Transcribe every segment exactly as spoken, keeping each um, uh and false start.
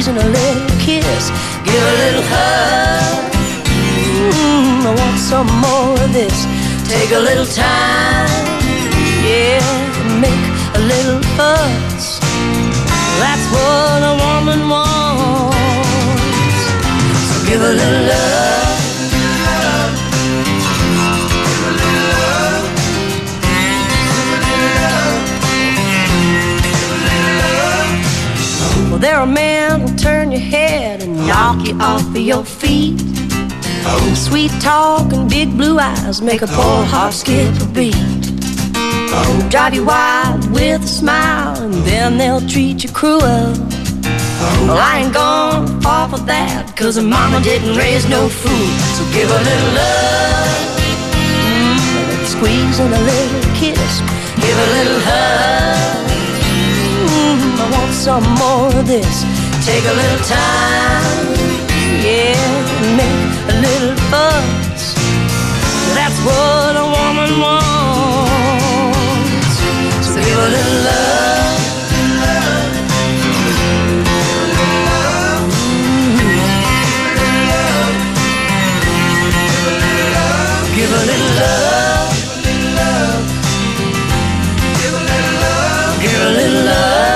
squeeze and a little kiss. Give a little hug. Mm, I want some more of this. Take a little time, yeah, make a little fuss. That's what a woman wants. So give a little love. Well, there are men who'll turn your head and knock you off of your feet. Oh. Sweet talk and big blue eyes make a poor heart skip a beat. Oh. Drive you wild with a smile and then they'll treat you cruel. Oh. Well, I ain't gonna fall for that, cause her mama didn't raise no fool. So give a little love, mm, a little squeeze and a little kiss. Give a little hug. I want some more of this. Take a little time, yeah, make a little fuss. That's what a woman wants. So give a little love. Give a little love. Give a little love. Give a little love.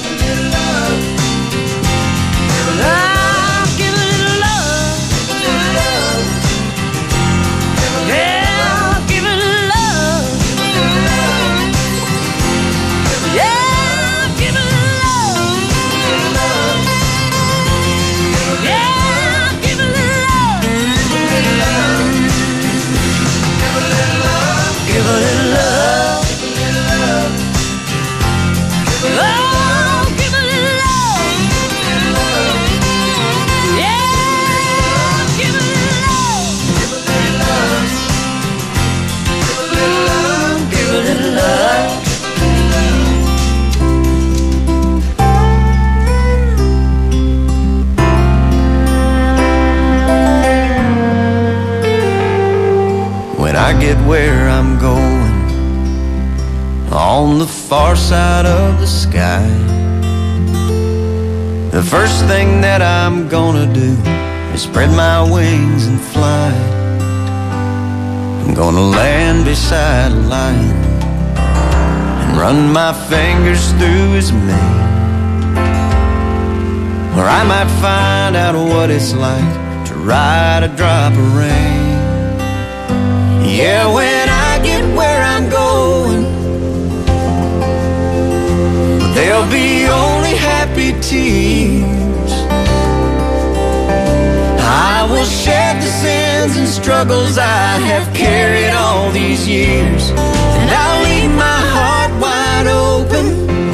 I get where I'm going, on the far side of the sky, the first thing that I'm gonna do is spread my wings and fly. I'm gonna land beside a lion and run my fingers through his mane, where I might find out what it's like to ride a drop of rain. Yeah, when I get where I'm going, there'll be only happy tears. I will shed the sins and struggles I have carried all these years, and I'll leave my heart wide open.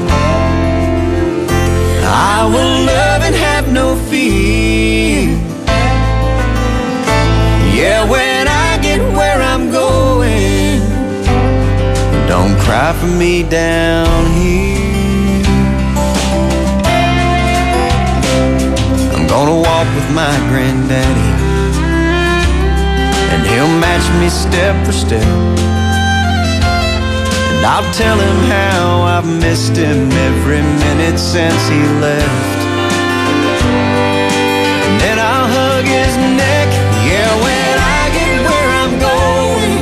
I will love and have no fear. Yeah, when I get where I'm going, don't cry for me down here. I'm gonna walk with my granddaddy, and he'll match me step for step, and I'll tell him how I've missed him every minute since he left. And then I'll hug his neck. Yeah, when I get where I'm going,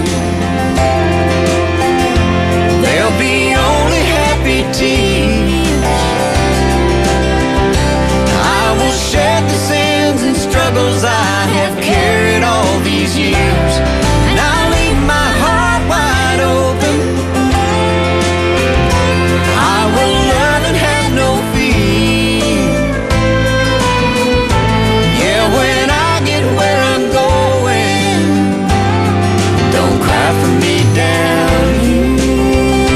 there'll be only happy tears. I will shed the sins and struggles I have carried all these years, and I'll leave my heart wide open. I will love and have no fear. Yeah, when I get where I'm going, don't cry for me down here.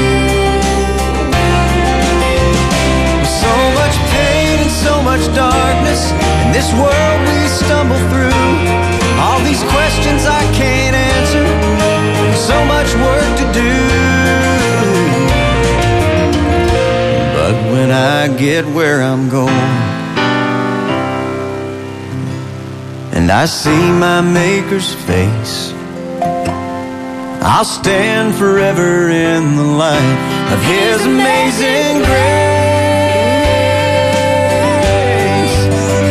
So much pain and so much darkness in this world we stumble through. All these questions I can't answer, and so much work to do. But when I get where I'm going, and I see my Maker's face, I'll stand forever in the light of His amazing grace.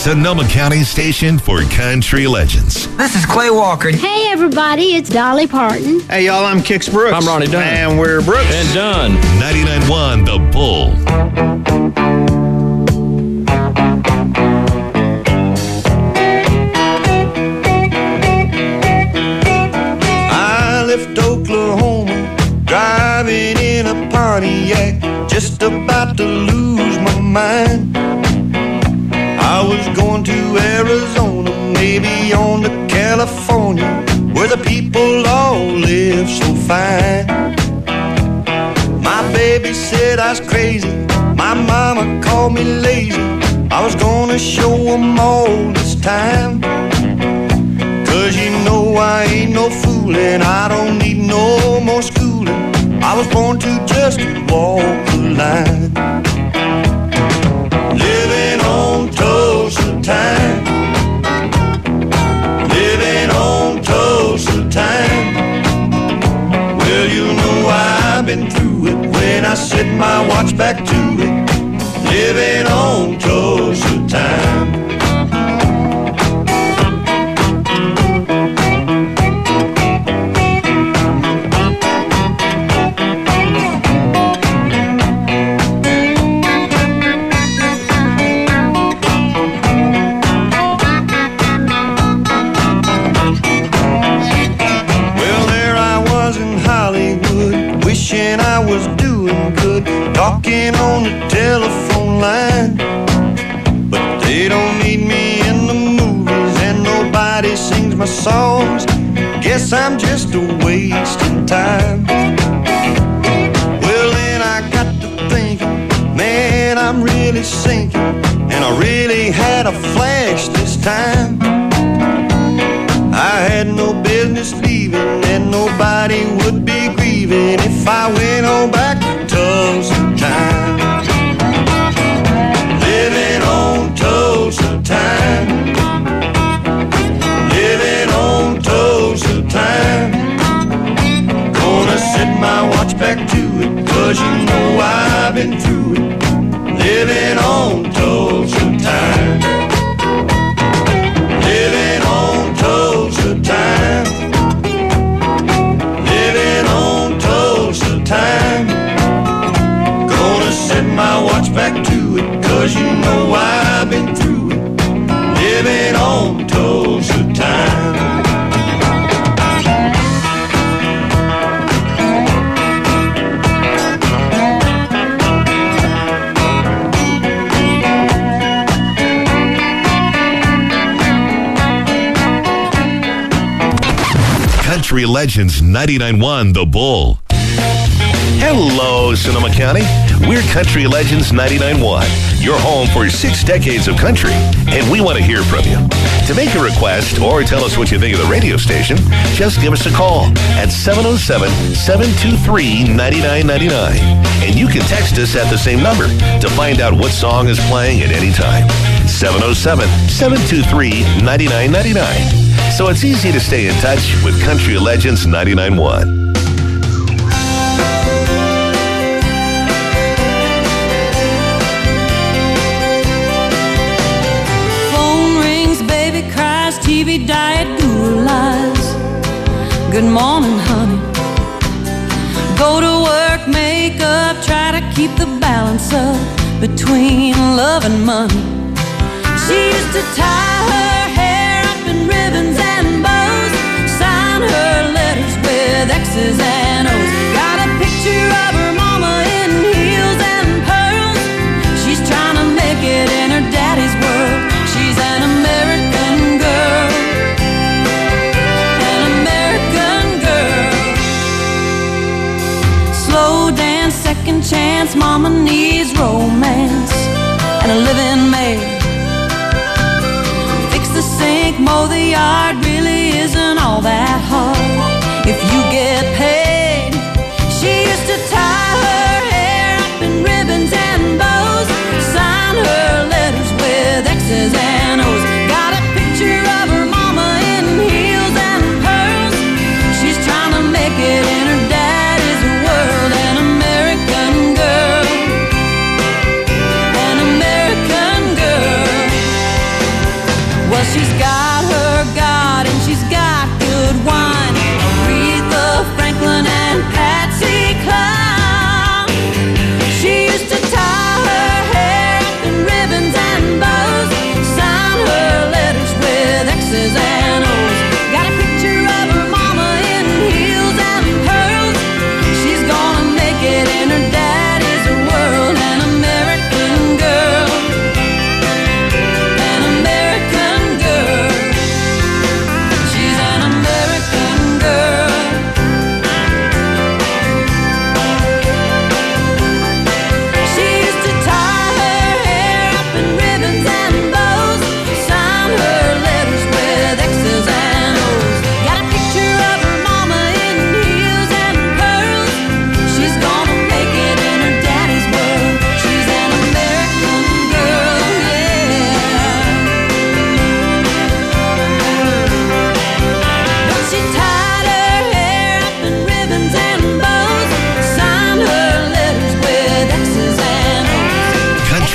Sonoma County station for country legends. This is Clay Walker. Hey, everybody, it's Dolly Parton. Hey, y'all, I'm Kix Brooks. I'm Ronnie Dunn. And we're Brooks. And Dunn. ninety-nine point one The Bull. I left Oklahoma, driving in a Pontiac, just about to lose my mind. I was going to Arizona, maybe on to California, where the people all live so fine. My baby said I was crazy, my mama called me lazy. I was gonna show them all this time. Cause you know I ain't no foolin', I don't need no more schooling. I was born to just walk the line. Living on Tulsa time, living on Tulsa time. Well, you know I've been through it when I set my watch back to it. Living on Tulsa time. I was doing good, talking on the telephone line. But they don't need me in the movies, and nobody sings my songs. Guess I'm just a wasting time. Well, then I got to thinking, man, I'm really sinking, and I really had a flash this time. I had no business leaving, and nobody would be grieving if I went on back to Tulsa time. Living on Tulsa time, living on Tulsa time. Gonna set my watch back to it, cause you know I've been through it. Living on Tulsa time, living on Tulsa time, living on Tulsa time. Gonna set my watch back to it, cause you know I've been through it. Living on Tulsa time. Country Legends ninety-nine point one The Bull. Hello, Sonoma County. We're Country Legends ninety-nine point one, your home for six decades of country, and we want to hear from you. To make a request or tell us what you think of the radio station, just give us a call at seven oh seven, seven two three, nine nine nine nine. And you can text us at the same number to find out what song is playing at any time. seven oh seven, seven two three, nine nine nine nine. So it's easy to stay in touch with Country Legends ninety-nine point one. Phone rings, baby cries, T V diet, Google lies. Good morning, honey. Go to work, make up, try to keep the balance up between love and money. She used to tie her hair up in ribbons and bows, sign her letters with X's and O's. Got a picture of her mama in heels and pearls. She's trying to make it in her daddy's world. She's an American girl, an American girl. Slow dance, second chance, mama needs romance and a living maid. The sink, mow the yard, really isn't all that hard if you get paid. She used to tie her hair up in ribbons and bows, sign her letters with X's and O's. Got a picture of her mama in heels and pearls. She's trying to make it in her daddy's world. An American girl, an American girl.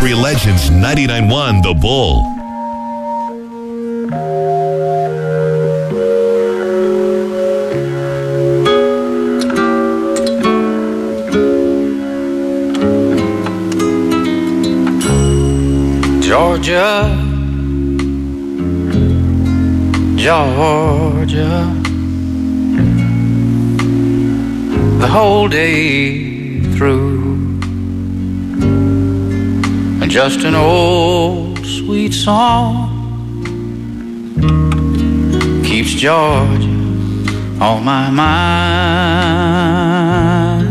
Country Legends ninety-nine point one The Bull. Georgia, Georgia, the whole day through, and just an old sweet song keeps Georgia on my mind.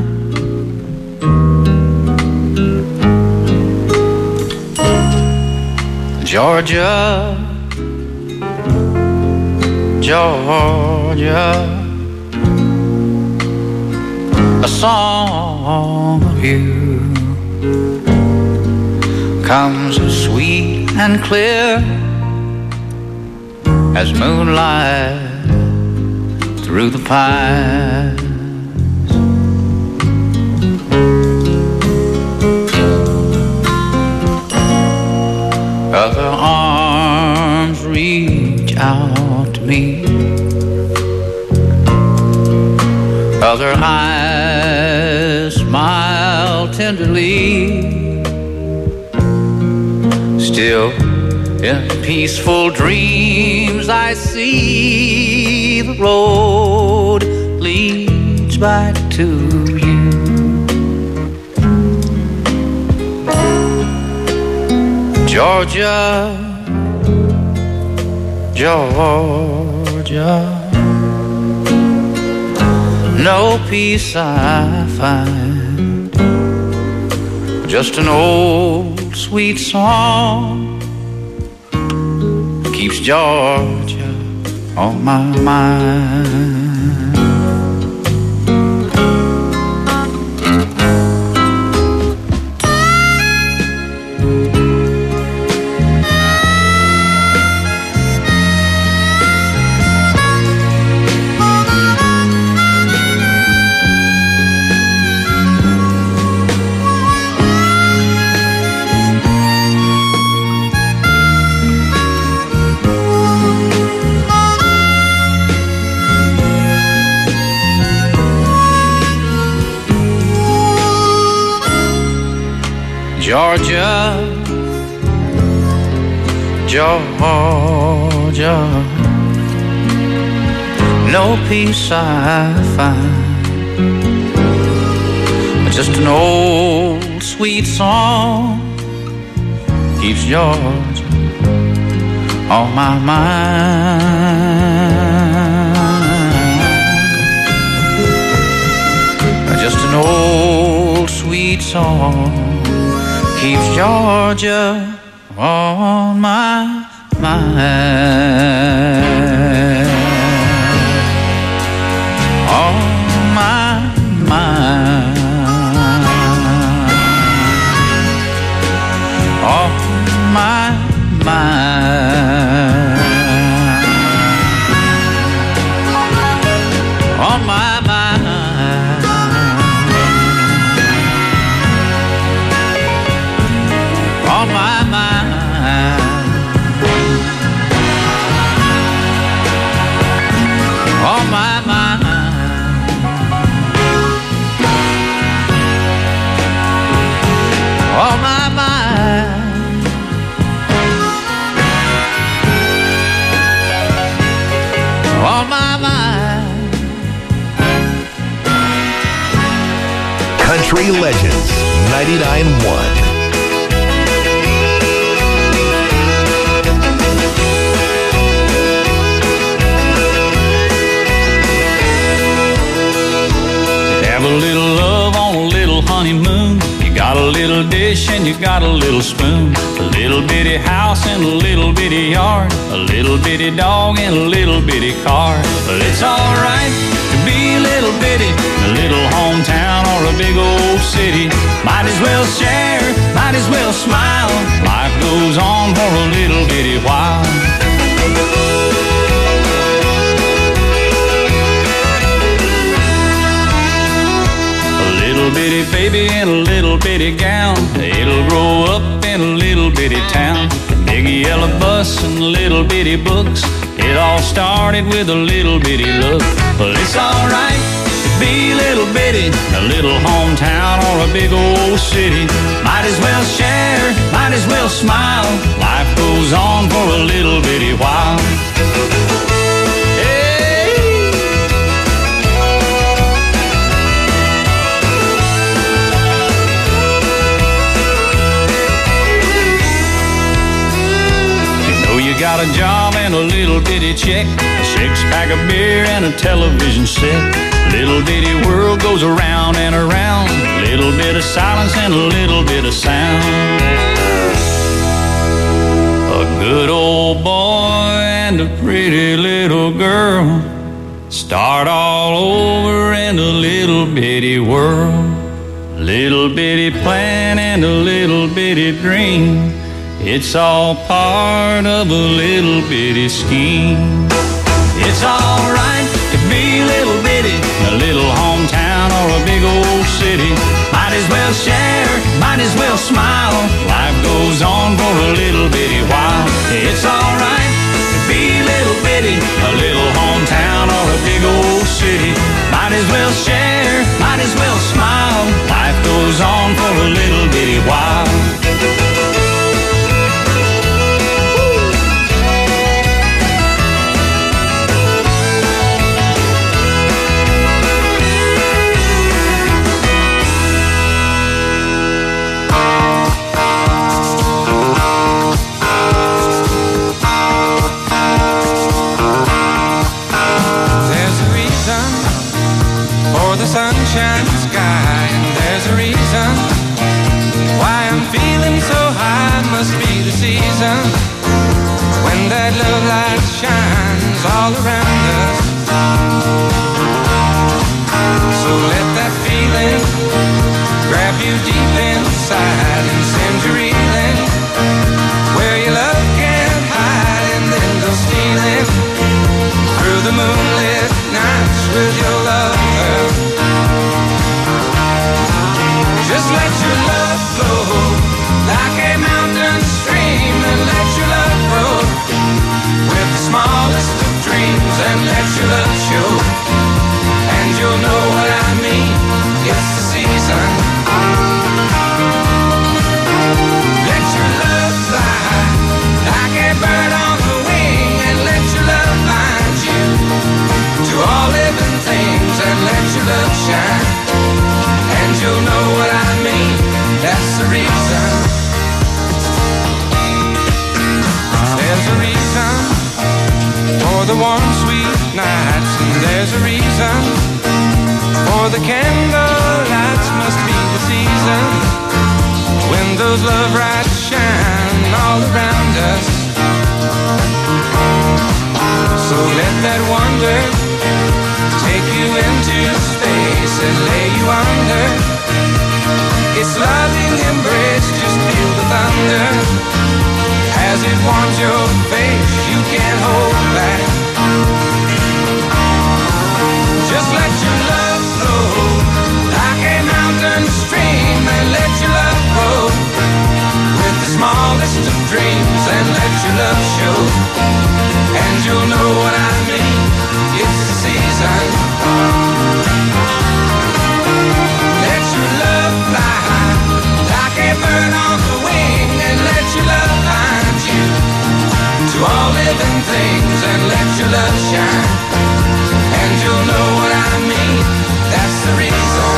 Georgia, Georgia, a song of you comes as sweet and clear as moonlight through the pines. Other arms reach out to me, other eyes smile tenderly. Still in peaceful dreams I see the road leads back to you. Georgia, Georgia, no peace I find, just an old sweet song keeps Georgia on my mind. Georgia, Georgia, no peace I find, but just an old sweet song keeps Georgia on my mind. Just an old sweet song keeps Georgia on my mind, on my mind, on my mind, on my mind. On my mind, on my mind, on my mind, on my mind. Country Legends ninety-nine point one. Have a little love on a little honeymoon. You got a little dish and you got a little spoon, a little bitty house and a little bitty yard, a little bitty dog and a little bitty car. But it's alright to be a little bitty, a little hometown or a big old city. Might as well share, might as well smile. Life goes on for a little bitty while. A little Little bitty baby in a little bitty gown. It'll grow up in a little bitty town. Big yellow bus and little bitty books. It all started with a little bitty look. Well, it's alright to be little bitty, a little hometown or a big old city. Might as well share, might as well smile. Life goes on for a little bitty while. Got a job and a little bitty check, a six-pack of beer and a television set. Little bitty world goes around and around. Little bit of silence and a little bit of sound. A good old boy and a pretty little girl start all over in a little bitty world. Little bitty plan and a little bitty dream. It's all part of a little bitty scheme. It's alright to be little bitty, a little hometown or a big old city. Might as well share, might as well smile. Life goes on for a little bitty while. It's alright to be little bitty, a little hometown or a big old city. Might as well share, might as well smile. Life goes on for a little bitty while. Sunshine sky, and there's a reason why I'm feeling so high. Must be the season when that love light shines all around us. So let that feeling grab you deep inside and send you reeling where your love can't hide, and then go stealing through the moonlit nights with your love. Just let your love flow like a mountain stream, and let your love grow with the smallest of dreams, and let your love show, and you'll know what I mean. It's the season. Let your love fly like a bird on the wing, and let your love bind you to all living things, and let your love shine, and you'll know what I mean. That's the reason. There's a reason for the warm, sweet nights, and there's a reason for the candle lights. Must be the season when those love lights shine all around us. So let that wonder take you into space and lay you under its loving embrace. Just feel the thunder as it warms your face. You can't hold back. Just let your love flow like a mountain stream, and let your love grow with the smallest of dreams, and let your love show, and you'll know what I mean. It's the season. Let your love fly like a bird on the wing, and let your love find you to all living things, and let your love shine, and you'll know what I mean. That's the reason.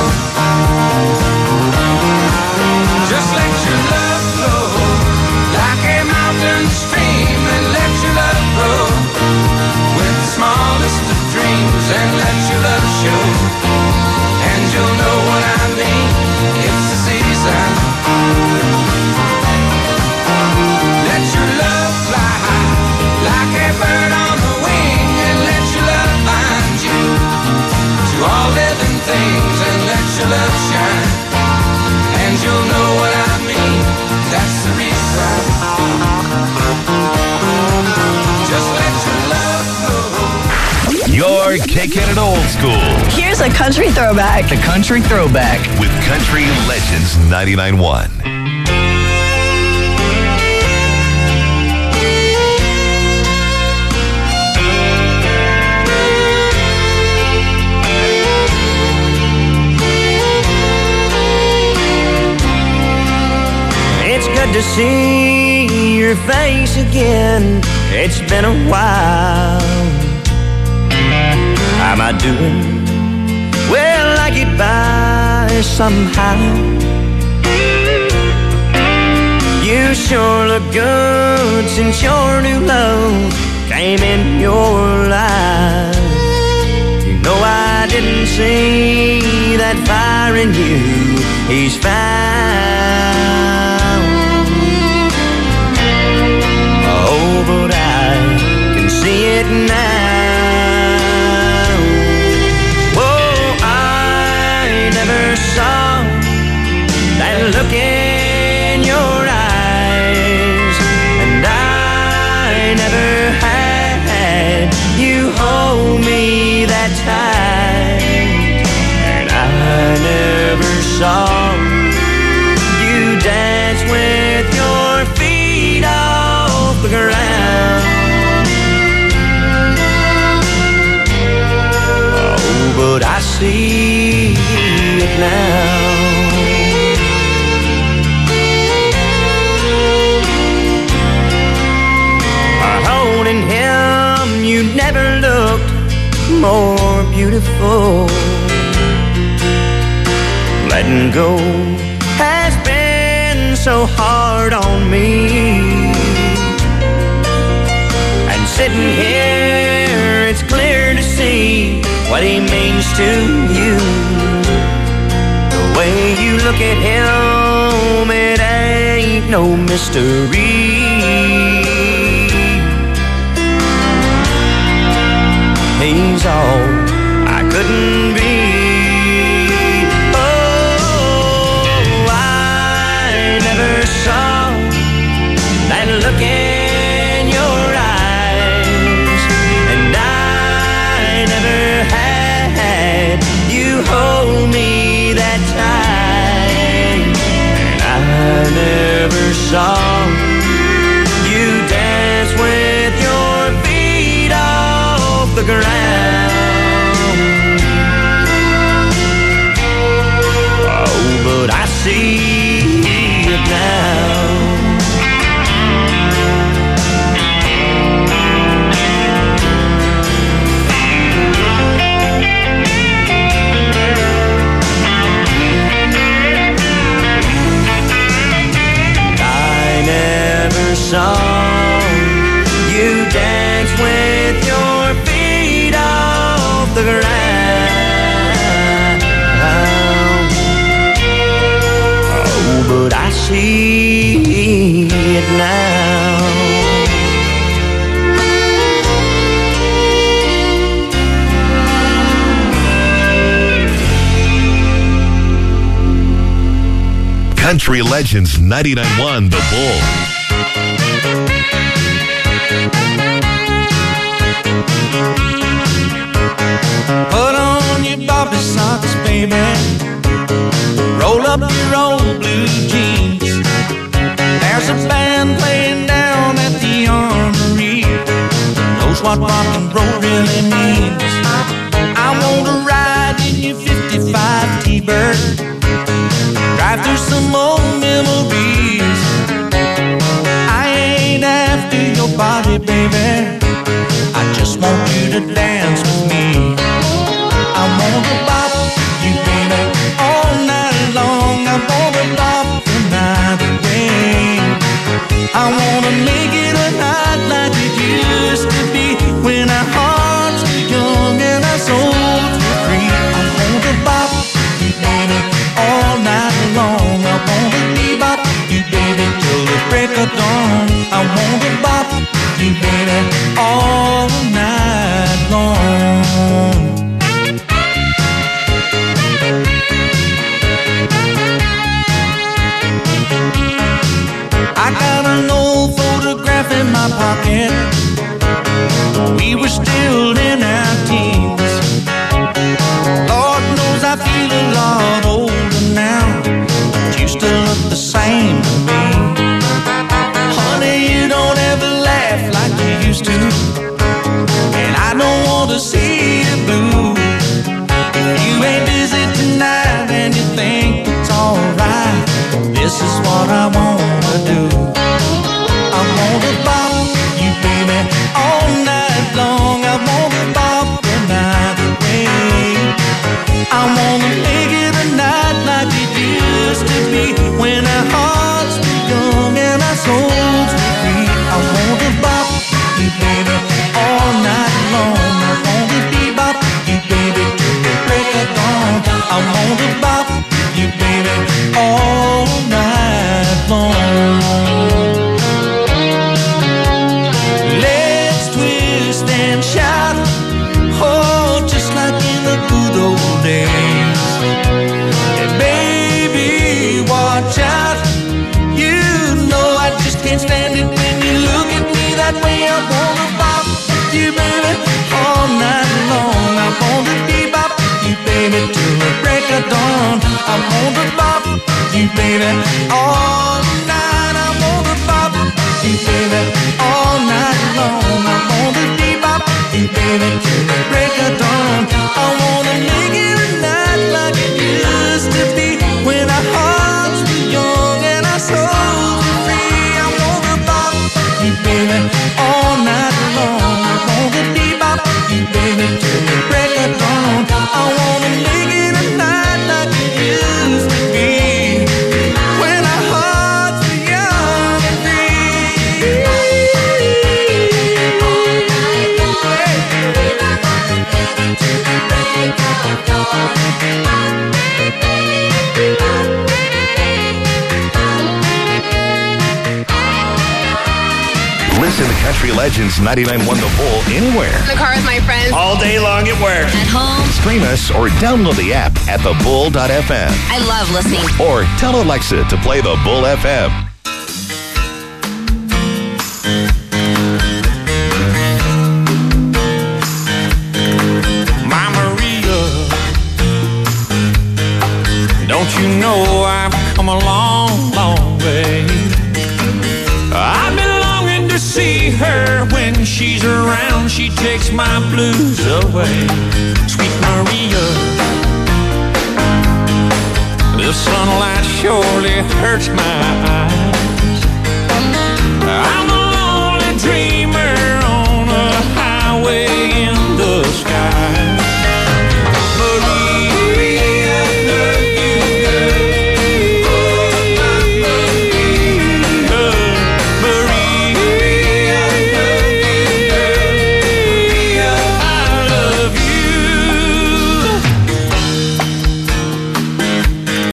Just let your love flow like a mountain stream, and let your love grow with the smallest of dreams, and let your love show, and you'll know what I mean. It's the season. Let your love fly like a bird on the wing, and let your love find you to all living things, and let your love shine, and you'll know what I mean. That's the reason. Just let your love flow. You're kicking it old school. Here's a country throwback. The country throwback. With Country Legends ninety-nine point one. It's good to see your face again. It's been a while. How am I doing? Well, I get by somehow. You sure look good since your new love came in your life. You know I didn't see that fire in you. He's found. Oh, but I can see it now. Oh, I never saw that look in your eyes, and I never had you hold me that tight, and I never saw you dance with your feet off the ground. Oh, but I see it now. Holding him, you never looked more beautiful. Letting go has been so hard on me. And sitting here, it's clear to see what he means to you. The way you look at him, it ain't no mystery. He's all I couldn't be. Oh, I never saw that look in your eyes, and I never had you hold me that tight, and I never saw you dance with your feet off the ground. Oh, but I see it now. I never saw you dance with your feet off the ground. Oh, but I see it now. Country Legends ninety-nine point one, The Bull. Put on your bobby socks, baby. Roll up your old blue jeans. There's a band playing down at the Armory. Knows what rock and roll really means. I want to ride in your fifty-five T-Bird. Drive through some old memories. I ain't after your body, baby. I just want you to dance with me. I want to bop you, baby, all night long. I want to bop the night away. I want to make it a night like it used to be, when our hearts were young and our souls were free. I want to bop you, baby, all night long. I want to bebop you, baby, till the break of dawn. I want to bop you, baby, all night long. all night long. Let's twist and shout, oh, just like in the good old days. And baby, watch out, you know I just can't stand it when you look at me that way. I wanna bop you, baby, all night long. I wanna bebop you, baby, till the break of dawn. I wanna bop you, baby, all night. I wanna bop you, baby, all night long. I wanna bebop you, baby, till the break of dawn. I wanna make it a night like it used to be when our hearts were young and our souls were free. I wanna bop you, baby, all night long. I wanna bebop you, baby, till the break of dawn. I wanna make it a night like it used to be when our hearts were young and free. Listen to Country Legends ninety-nine point one The Bull anywhere. In the car with my friends. All day long at work. At home. Stream us or download the app at the bull dot f m. I love listening. Or tell Alexa to play the Bull F M. My Maria, don't you know I've come a long, long way? I've been longing to see her. When she's around, she takes my blues away. Sweet Maria, the sunlight surely hurts my eyes.